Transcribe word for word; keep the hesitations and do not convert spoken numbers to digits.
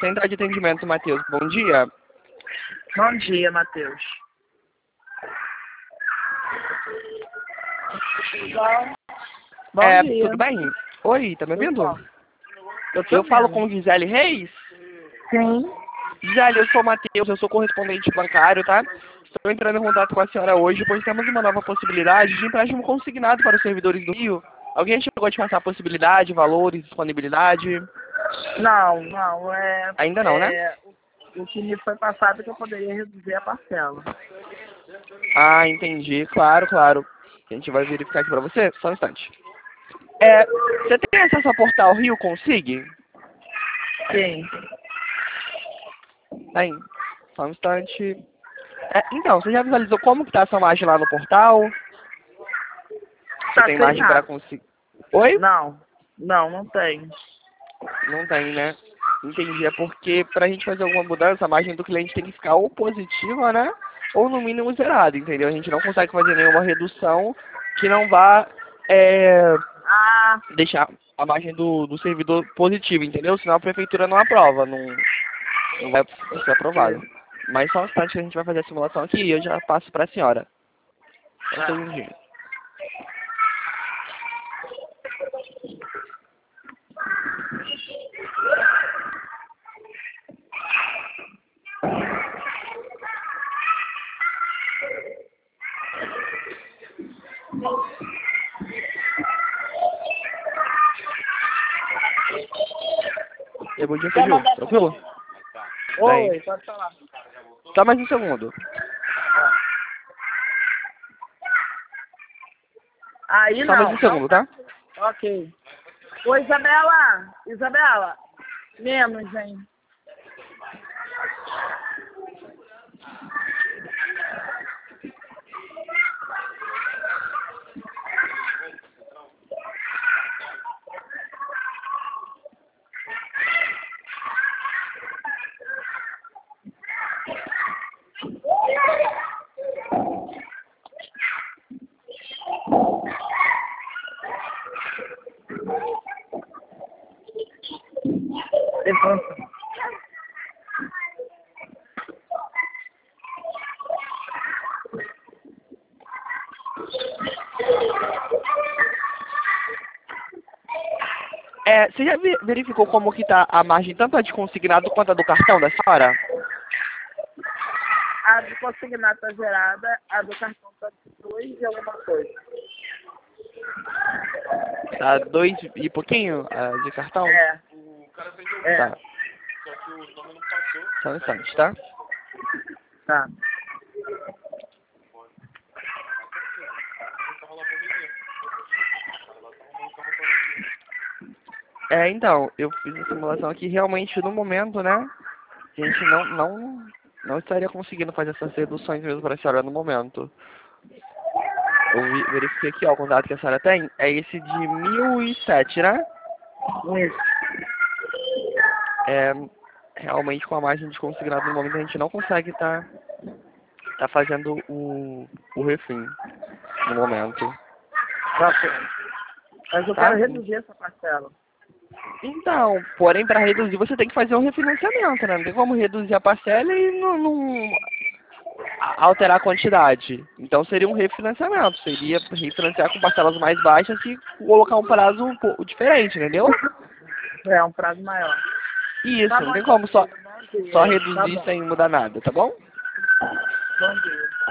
Central de atendimento, Matheus. Bom dia. Bom dia, Matheus. Bom é, dia. Tudo bem? Oi, tá me ouvindo? Tudo bom. Eu, tô Eu falo vendo. com Gisele Reis. Sim. Gisele, eu sou o Matheus, eu sou correspondente bancário, tá? Estou entrando em contato com a senhora hoje, pois temos uma nova possibilidade de empréstimo consignado para os servidores do Rio. Alguém chegou a te passar a possibilidade, valores, disponibilidade? Não, não. É, Ainda não, né? é, o, o que me foi passado é que eu poderia reduzir a parcela. Ah, entendi. Claro, claro. A gente vai verificar aqui para você. Só um instante. É, você tem acesso ao portal Rio Consig? Sim. Tem. Só um instante. É, então, você já visualizou como que tá a sua margem lá no portal? Você Tá tem sem margem para nada. conseguir... Oi? Não, não, não tem. Não tem, né? Entendi. É porque pra gente fazer alguma mudança, a margem do cliente tem que ficar ou positiva, né? Ou no mínimo zerada, entendeu? A gente não consegue fazer nenhuma redução que não vá é, Ah, deixar a margem do, do servidor positiva, entendeu? Senão a prefeitura não aprova, não, não vai ser aprovado. Mas só um instante que a gente vai fazer a simulação aqui e eu já passo pra senhora. Só um tá. segundinho. E bom dia, Quer Feiju. mandar Tranquilo? Oi, Bem, pode falar. só mais um segundo. Aí Só mais não, um não segundo, tá. tá? Ok. Ô, Isabela, Isabela, menos, hein? Levanta. É, você já ve- verificou como que tá a margem tanto a de consignado quanto a do cartão da senhora? A do consignado tá zerada, a do cartão tá dois e alguma coisa. Tá dois e pouquinho a de cartão? É. É, Tá. Só um instante, tá? tá. É, então, eu fiz a simulação aqui realmente no momento, né? A gente não, não, não estaria conseguindo fazer essas reduções mesmo para a senhora no momento. Eu vi- verifiquei aqui, ó, o contato que a senhora tem é esse de mil e sete, né? Isso. É, realmente com a margem de consignado no momento a gente não consegue estar tá, tá fazendo o, o refim no momento. Ok. Mas eu Tá? quero reduzir essa parcela. Então, porém, para reduzir você tem que fazer um refinanciamento, né? Não tem como reduzir a parcela e não, não a- alterar a quantidade. Então seria um refinanciamento, seria refinanciar com parcelas mais baixas e colocar um prazo um pouco diferente, entendeu? É um prazo maior. Isso, Tá não bom, tem então, como só, querido. Bom dia. só Tá reduzir bom. sem mudar nada, tá bom? Bom dia.